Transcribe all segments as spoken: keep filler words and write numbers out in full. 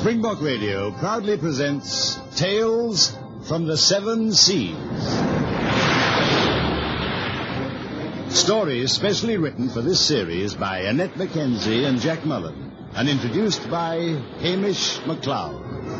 Springbok Radio proudly presents Tales from the Seven Seas. Stories specially written for this series by Annette Mackenzie and Jack Mullen, and introduced by Hamish MacLeod.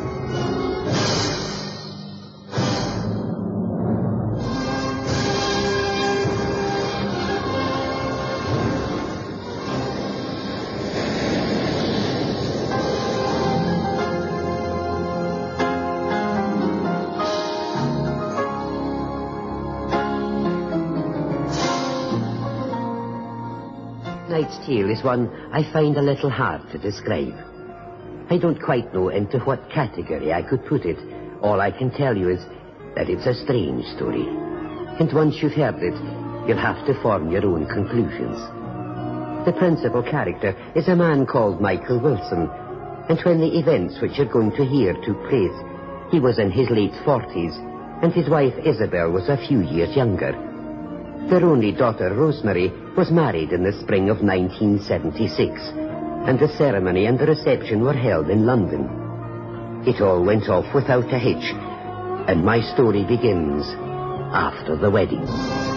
Tonight's tale is one I find a little hard to describe. I don't quite know into what category I could put it. All I can tell you is that it's a strange story. And once you've heard it, you'll have to form your own conclusions. The principal character is a man called Michael Wilson, and when the events which you're going to hear took place, he was in his late forties, and his wife Isabel was a few years younger. Their only daughter, Rosemary, was married in the spring of nineteen seventy-six, and the ceremony and the reception were held in London. It all went off without a hitch, and my story begins after the wedding.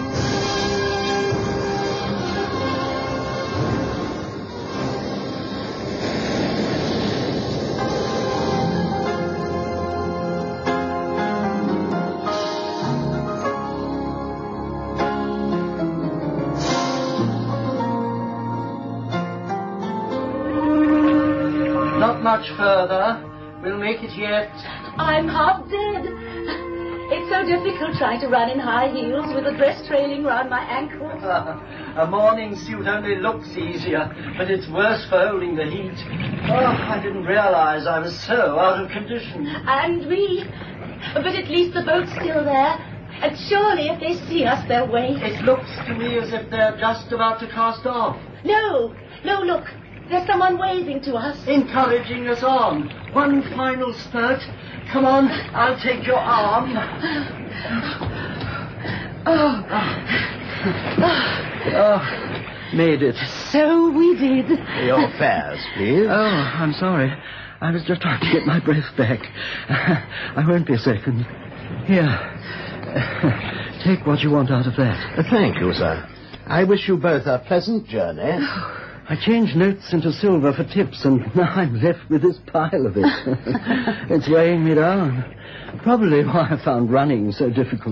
Much further. We'll make it yet. I'm half dead. It's so difficult trying to run in high heels with a dress trailing round my ankles. Uh, a morning suit only looks easier, but it's worse for holding the heat. Oh, I didn't realize I was so out of condition. And me. But at least the boat's still there. And surely if they see us, they'll wave. It looks to me as if they're just about to cast off. No, no, look. There's someone waving to us. Encouraging us on. One final spurt. Come on, I'll take your arm. Oh. Oh, made it. So we did. Your fares, please. Oh, I'm sorry. I was just trying to get my breath back. I won't be a second. Here. Take what you want out of that. Thank you, sir. I wish you both a pleasant journey. I changed notes into silver for tips, and now I'm left with this pile of it. It's weighing me down. Probably why I found running so difficult.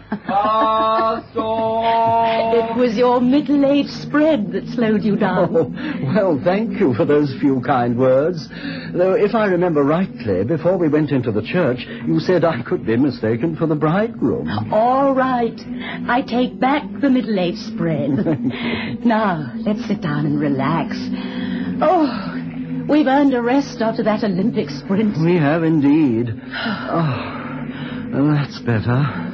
It was your middle-aged spread that slowed you down. Oh, well, thank you for those few kind words. Though, if I remember rightly, before we went into the church, you said I could be mistaken for the bridegroom. All right. I take back the middle-aged spread. Now, let's sit down and relax. Oh, we've earned a rest after that Olympic sprint. We have indeed. Oh, well, that's better.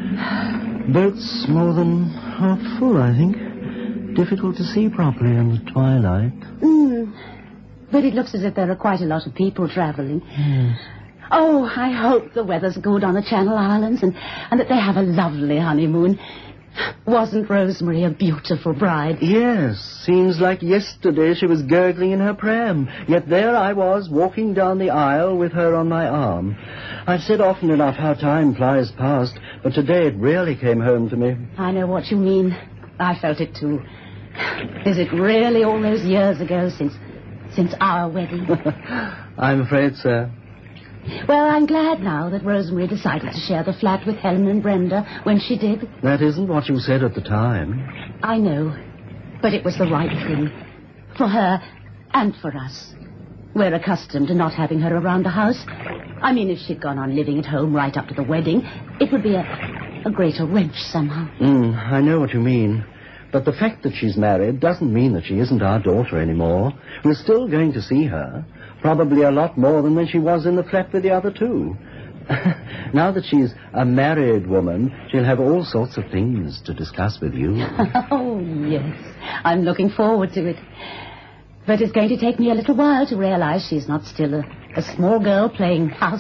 Boat's more than half full, I think. Difficult to see properly in the twilight. Mm. But it looks as if there are quite a lot of people travelling. Yes. Oh, I hope the weather's good on the Channel Islands and, and that they have a lovely honeymoon. Wasn't Rosemary a beautiful bride? Yes. Seems like yesterday she was gurgling in her pram. Yet there I was, walking down the aisle with her on my arm. I've said often enough how time flies past, but today it really came home to me. I know what you mean. I felt it too. Is it really all those years ago since since our wedding? I'm afraid so. Well, I'm glad now that Rosemary decided to share the flat with Helen and Brenda when she did. That isn't what you said at the time. I know, but it was the right thing. For her and for us. We're accustomed to not having her around the house. I mean, if she'd gone on living at home right up to the wedding, it would be a, a greater wrench somehow. Mm, I know what you mean. But the fact that she's married doesn't mean that she isn't our daughter anymore. We're still going to see her. Probably a lot more than when she was in the flat with the other two. Now that she's a married woman, she'll have all sorts of things to discuss with you. Oh, yes. I'm looking forward to it. But it's going to take me a little while to realize she's not still a, a small girl playing house.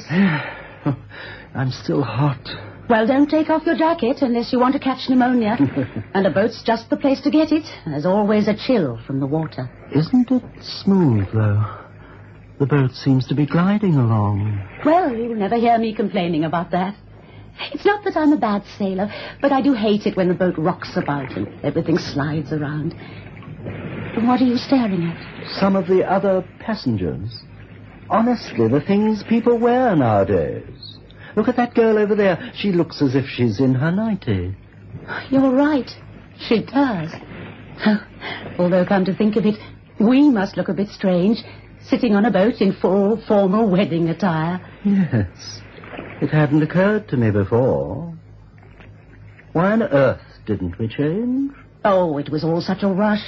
I'm still hot. Well, don't take off your jacket unless you want to catch pneumonia. And a boat's just the place to get it. There's always a chill from the water. Isn't it smooth, though? The boat seems to be gliding along. Well, you'll never hear me complaining about that. It's not that I'm a bad sailor, but I do hate it when the boat rocks about and everything slides around. What are you staring at? Some of the other passengers. Honestly, the things people wear nowadays. Look at that girl over there. She looks as if she's in her nightie. You're right. She does. Although, come to think of it, we must look a bit strange, sitting on a boat in full formal wedding attire. Yes. It hadn't occurred to me before. Why on earth didn't we change? Oh, it was all such a rush.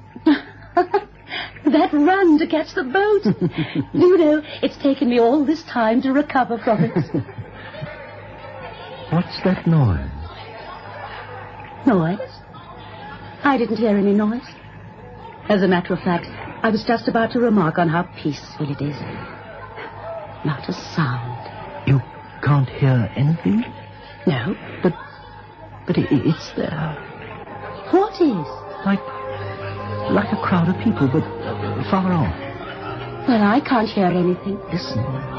That run to catch the boat. Do you know, it's taken me all this time to recover from it. What's that noise? Noise? I didn't hear any noise. As a matter of fact, I was just about to remark on how peaceful it is. Not a sound. You can't hear anything? No. But, but it, it's there. What is? Like, like a crowd of people, but uh, far off. Well, I can't hear anything. Listen.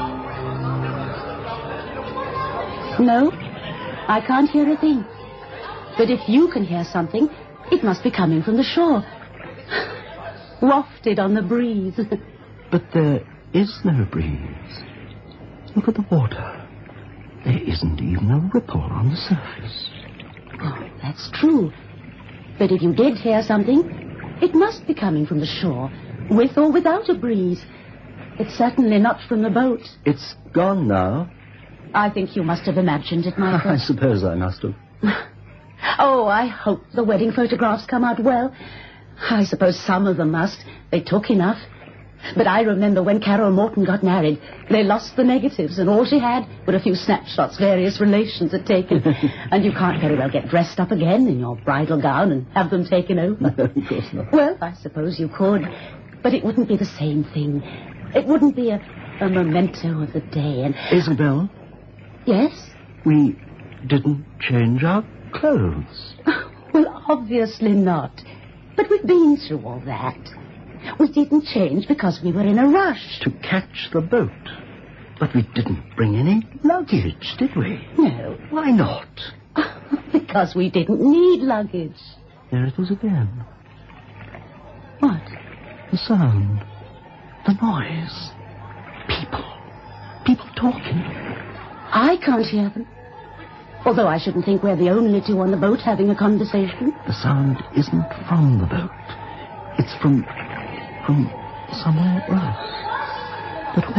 No, I can't hear a thing. But if you can hear something, it must be coming from the shore. Wafted on the breeze. But there is no breeze. Look at the water. There isn't even a ripple on the surface. Oh, that's true. But if you did hear something, it must be coming from the shore, with or without a breeze. It's certainly not from the boat. It's gone now. I think you must have imagined it, Michael. I suppose I must have. Oh, I hope the wedding photographs come out well. I suppose some of them must. They took enough. But I remember when Carol Morton got married, they lost the negatives, and all she had were a few snapshots various relations had taken. And you can't very well get dressed up again in your bridal gown and have them taken over. No, of course not. Well, I suppose you could, but it wouldn't be the same thing. It wouldn't be a, a memento of the day. And Isabel? Yes? We didn't change our clothes. Well, obviously not. But we've been through all that. We didn't change because we were in a rush. To catch the boat. But we didn't bring any luggage, did we? No. Why not? Because we didn't need luggage. There it is again. What? The sound. The noise. People. People talking. I can't hear them. Although I shouldn't think we're the only two on the boat having a conversation. The sound isn't from the boat. It's from... from somewhere else. But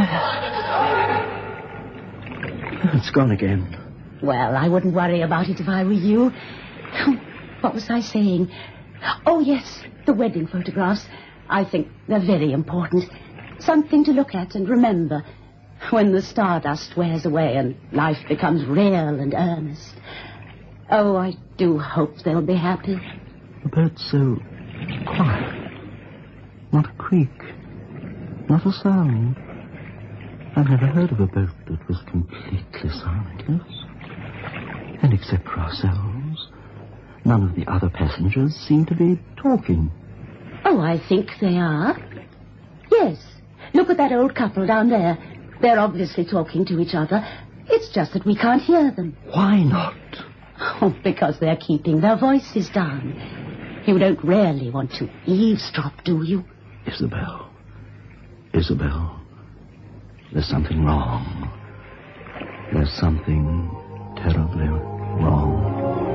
where? Oh, it's gone again. Well, I wouldn't worry about it if I were you. What was I saying? Oh, yes, the wedding photographs. I think they're very important. Something to look at and remember when the stardust wears away and life becomes real and earnest. Oh, I do hope they'll be happy. The boat's so quiet. Not a creak. Not a sound. I've never heard of a boat that was completely silentless. And except for ourselves, none of the other passengers seem to be talking. Oh, I think they are. Yes. Look at that old couple down there. They're obviously talking to each other. It's just that we can't hear them. Why not? Oh, because they're keeping their voices down. You don't really want to eavesdrop, do you? Isabel. Isabel. There's something wrong. There's something terribly wrong.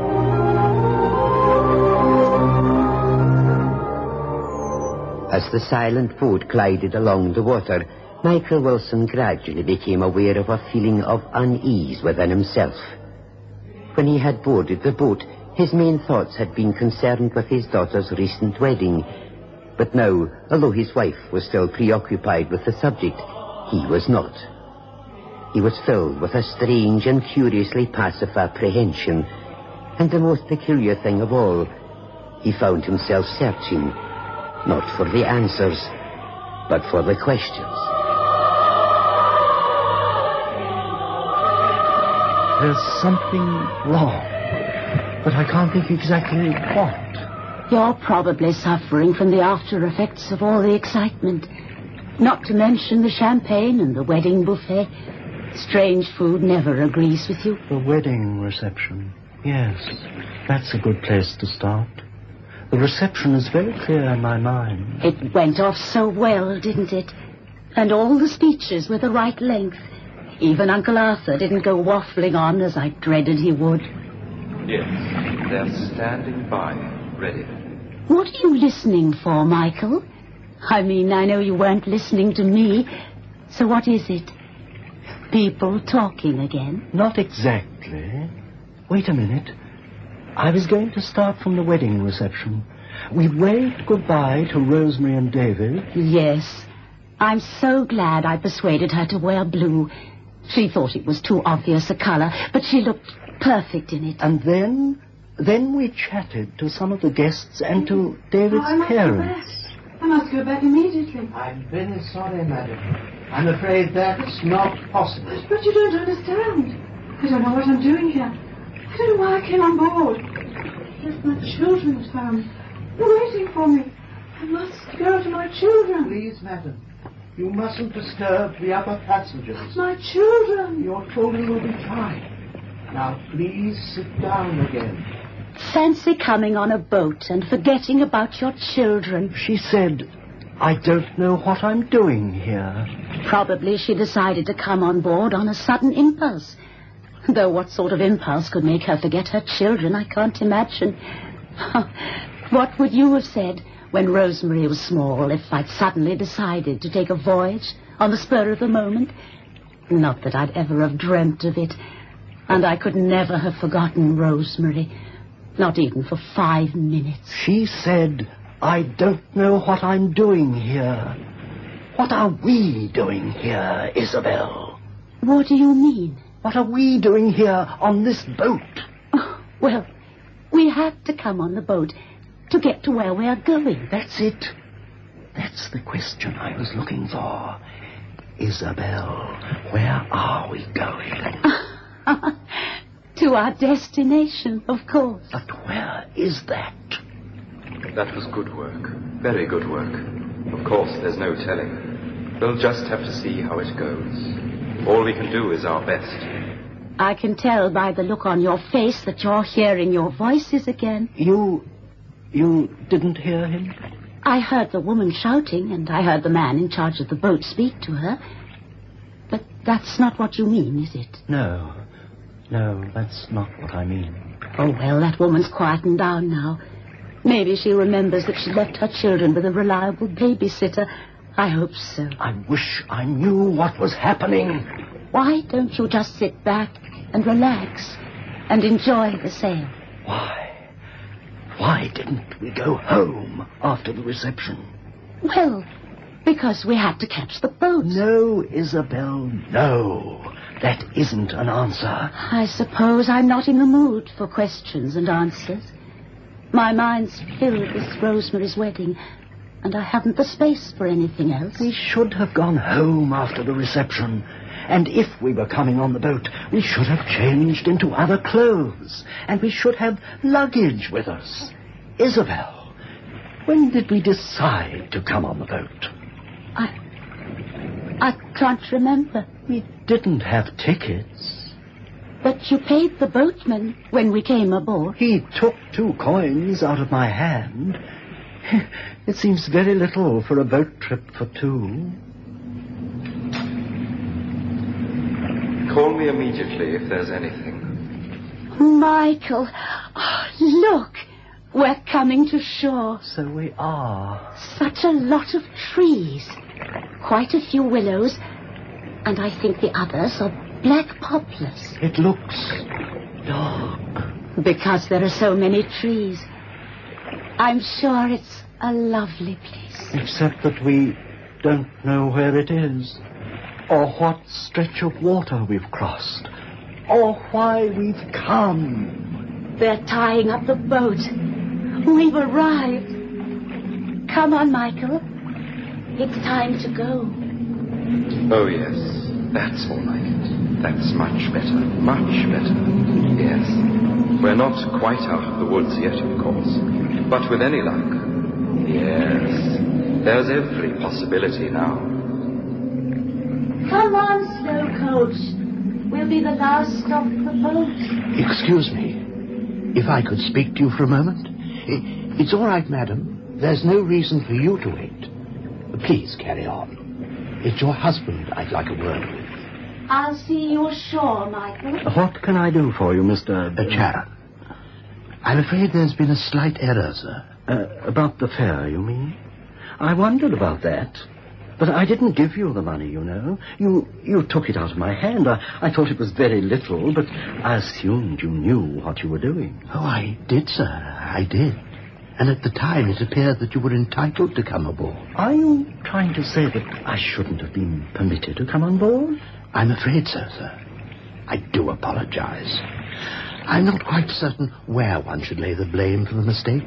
As the silent boat glided along the water, Michael Wilson gradually became aware of a feeling of unease within himself. When he had boarded the boat, his main thoughts had been concerned with his daughter's recent wedding. But now, although his wife was still preoccupied with the subject, he was not. He was filled with a strange and curiously passive apprehension. And the most peculiar thing of all, he found himself searching, not for the answers, but for the questions. There's something wrong, but I can't think exactly what. You're probably suffering from the after effects of all the excitement. Not to mention the champagne and the wedding buffet. Strange food never agrees with you. The wedding reception. Yes, that's a good place to start. The reception is very clear in my mind. It went off so well, didn't it? And all the speeches were the right length. Even Uncle Arthur didn't go waffling on as I dreaded he would. Yes, they're standing by, ready. What are you listening for, Michael? I mean, I know you weren't listening to me. So what is it? People talking again? Not exactly. Wait a minute. I was going to start from the wedding reception. We waved goodbye to Rosemary and David. Yes. I'm so glad I persuaded her to wear blue. She thought it was too obvious a colour, but she looked perfect in it. And then, then we chatted to some of the guests and to David's oh, I parents. I must go back immediately. I'm very sorry, madam. I'm afraid that's not possible. But you don't understand. I don't know what I'm doing here. I don't know why I came on board. I left my children at home. They're waiting for me. I must go to my children. Please, madam. You mustn't disturb the other passengers. My children. Your children will be fine. Now, please sit down again. Fancy coming on a boat and forgetting about your children. She said, I don't know what I'm doing here. Probably she decided to come on board on a sudden impulse. Though what sort of impulse could make her forget her children, I can't imagine. What would you have said when Rosemary was small if I'd suddenly decided to take a voyage on the spur of the moment? Not that I'd ever have dreamt of it. And I could never have forgotten Rosemary. Not even for five minutes. She said, I don't know what I'm doing here. What are we doing here, Isabel? What do you mean? What are we doing here on this boat? Oh, well, we had to come on the boat to get to where we are going. That's it. That's the question I was looking for. Isabel, where are we going? To our destination, of course. But where is that? That was good work. Very good work. Of course, there's no telling. We'll just have to see how it goes. All we can do is our best. I can tell by the look on your face that you're hearing your voices again. You... you didn't hear him? I heard the woman shouting, and I heard the man in charge of the boat speak to her. But that's not what you mean, is it? No. No, that's not what I mean. Oh, well, that woman's quietened down now. Maybe she remembers that she left her children with a reliable babysitter. I hope so. I wish I knew what was happening. Why don't you just sit back and relax and enjoy the sail? Why? Why didn't we go home after the reception? Well, because we had to catch the boat. No, Isabel, no. That isn't an answer. I suppose I'm not in the mood for questions and answers. My mind's filled with Rosemary's wedding, and I haven't the space for anything else. We should have gone home after the reception. And if we were coming on the boat, we should have changed into other clothes. And we should have luggage with us. Isabel, when did we decide to come on the boat? I... I can't remember. We didn't have tickets. But you paid the boatman when we came aboard. He took two coins out of my hand. It seems very little for a boat trip for two. Call me immediately if there's anything. Michael, oh, look. We're coming to shore. So we are. Such a lot of trees. Quite a few willows. And I think the others are black poplars. It looks dark. Because there are so many trees. I'm sure it's a lovely place. Except that we don't know where it is. Or what stretch of water we've crossed. Or why we've come. They're tying up the boat. We've arrived. Come on, Michael. It's time to go. Oh, yes. That's all right. That's much better. Much better. Yes. We're not quite out of the woods yet, of course. But with any luck. Yes. There's every possibility now. Come on, slow coach. We'll be the last of the boat. Excuse me. If I could speak to you for a moment. It's all right, madam. There's no reason for you to wait. Please carry on. It's your husband I'd like a word with. I'll see you ashore, Michael. What can I do for you, Mister Uh, Charon. I'm afraid there's been a slight error, sir. Uh, about the fare, you mean? I wondered about that. But I didn't give you the money, you know. You you took it out of my hand. I, I thought it was very little, but I assumed you knew what you were doing. Oh, I did, sir. I did. And at the time it appeared that you were entitled to come aboard. Are you trying to say that I shouldn't have been permitted to come on board? I'm afraid so, sir. I do apologize. I'm not quite certain where one should lay the blame for the mistake.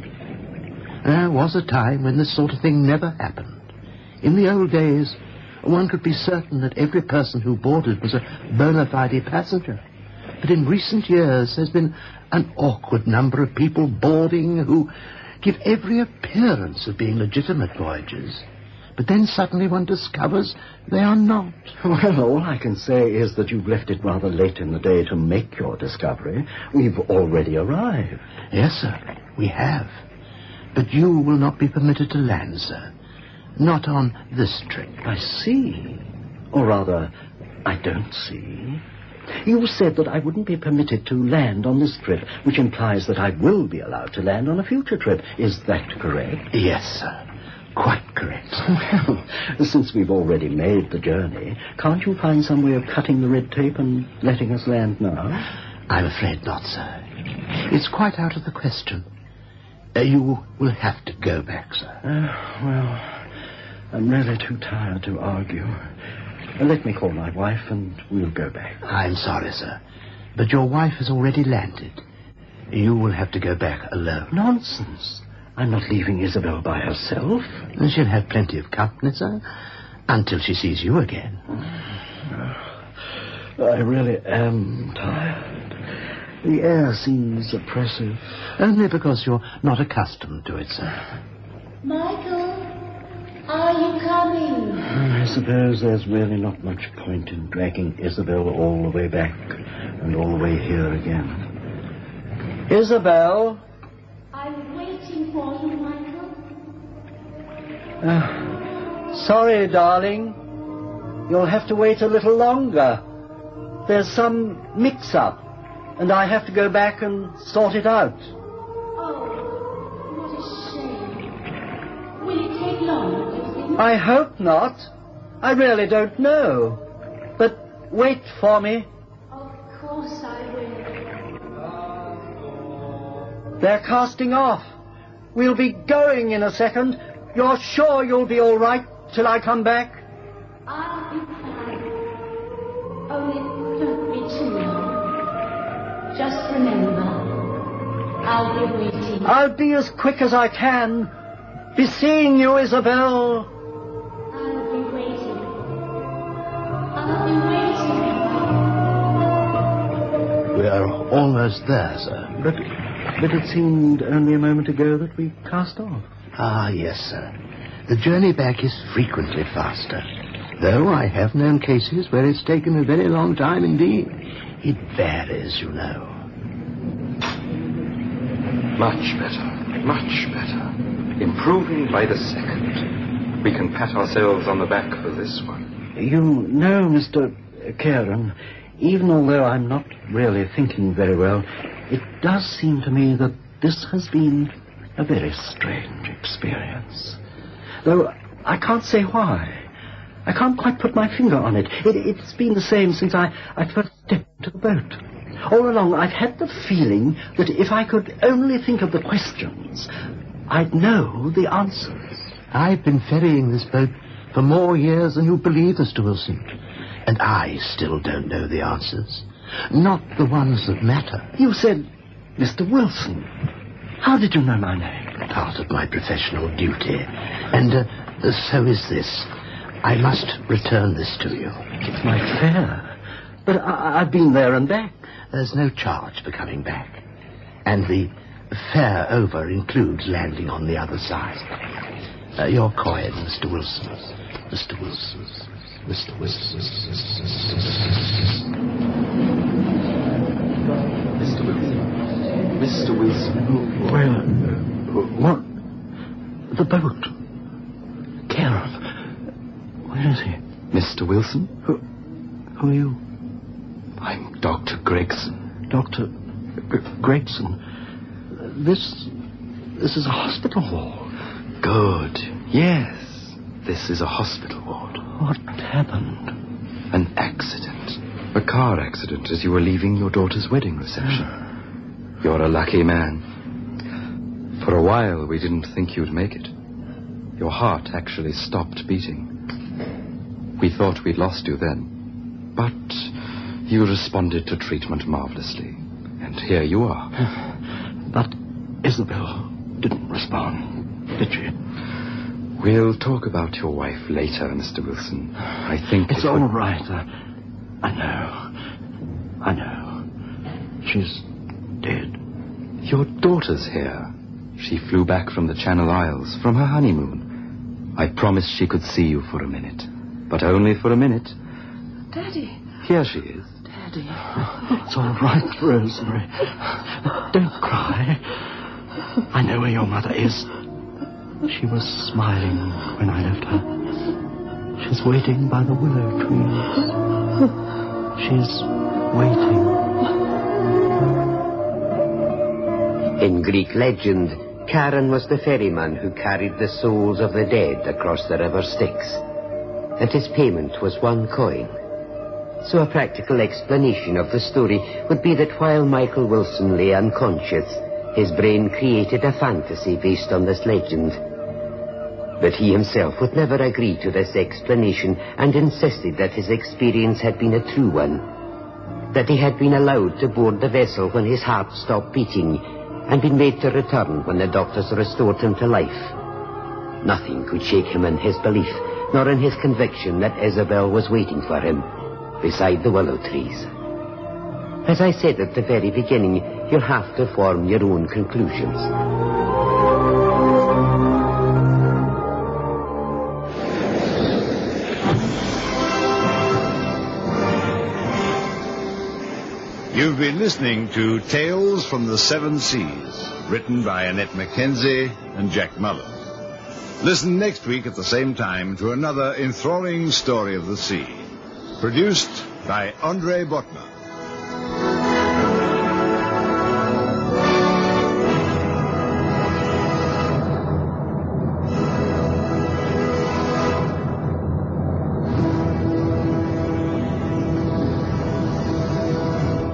There was a time when this sort of thing never happened. In the old days, one could be certain that every person who boarded was a bona fide passenger. But in recent years, there's been an awkward number of people boarding who give every appearance of being legitimate voyagers. But then suddenly one discovers they are not. Well, all I can say is that you've left it rather late in the day to make your discovery. We've already arrived. Yes, sir, we have. But you will not be permitted to land, sir. Not on this trip. I see. Or rather, I don't see. You said that I wouldn't be permitted to land on this trip, which implies that I will be allowed to land on a future trip. Is that correct? Yes, sir. Quite correct. Well, since we've already made the journey, can't you find some way of cutting the red tape and letting us land now? I'm afraid not, sir. It's quite out of the question. Uh, you will have to go back, sir. Uh, well, I'm really too tired to argue. Uh, let me call my wife and we'll go back. I'm sorry, sir, but your wife has already landed. You will have to go back alone. Nonsense. I'm not leaving Isabel by herself. She'll have plenty of company, sir, until she sees you again. I really am tired. The air seems oppressive. Only because you're not accustomed to it, sir. Michael, are you coming? I suppose there's really not much point in dragging Isabel all the way back and all the way here again. Isabel? I'm waiting for you, Michael. Uh, sorry, darling. You'll have to wait a little longer. There's some mix-up, and I have to go back and sort it out. Oh, what a shame. Will it take long, do you think? I hope not. I really don't know. But wait for me. Of course I will. They're casting off. We'll be going in a second. You're sure you'll be all right till I come back? I'll be fine. Only don't be too long. Just remember, I'll be waiting. I'll be as quick as I can. Be seeing you, Isabel. I'll be waiting. I'll be waiting. We're almost there, sir. But, but it seemed only a moment ago that we cast off. Ah, yes, sir. The journey back is frequently faster. Though I have known cases where it's taken a very long time indeed. It varies, you know. Much better. Much better. Improving by the second. We can pat ourselves on the back for this one. You know, Mister Kieran, even although I'm not really thinking very well, it does seem to me that this has been a very strange experience. Though I can't say why. I can't quite put my finger on it. it it's been the same since I, I first stepped into the boat. All along, I've had the feeling that if I could only think of the questions, I'd know the answers. I've been ferrying this boat for more years than you believe, Mister Wilson. And I still don't know the answers. Not the ones that matter. You said Mister Wilson. How did you know my name? Part of my professional duty. And uh, so is this. I must return this to you. It's my fare. But I- I've been there and back. There's no charge for coming back. And the fare over includes landing on the other side. Uh, your coin, Mister Wilson. Mister Wilson. Mister Wilson. Mister Wilson. Mister Wilson. Where? What? The boat. Karen. Where is he? Mister Wilson? Who, who are you? I'm Doctor Gregson. Doctor G- Gregson. This... This is a hospital ward. Good. Yes. This is a hospital ward. What happened? An accident. A car accident as you were leaving your daughter's wedding reception. You're a lucky man. For a while, we didn't think you'd make it. Your heart actually stopped beating. We thought we'd lost you then. But you responded to treatment marvelously. And here you are. But Isabel didn't respond, did she? We'll talk about your wife later, Mister Wilson. I think It's it all would... right. I, I know. I know. She's dead. Your daughter's here. She flew back from the Channel Isles, from her honeymoon. I promised she could see you for a minute. But only for a minute. Daddy. Here she is. Daddy. It's all right, Rosemary. Don't cry. I know where your mother is. She was smiling when I left her. She's waiting by the willow trees. She's waiting. In Greek legend, Charon was the ferryman who carried the souls of the dead across the river Styx, and his payment was one coin. So a practical explanation of the story would be that while Michael Wilson lay unconscious, his brain created a fantasy based on this legend. But he himself would never agree to this explanation and insisted that his experience had been a true one, that he had been allowed to board the vessel when his heart stopped beating and been made to return when the doctors restored him to life. Nothing could shake him in his belief, nor in his conviction that Isabel was waiting for him beside the willow trees. As I said at the very beginning, you'll have to form your own conclusions. You've been listening to Tales from the Seven Seas, written by Annette Mackenzie and Jack Mullen. Listen next week at the same time to another enthralling story of the sea, produced by Andre Botman.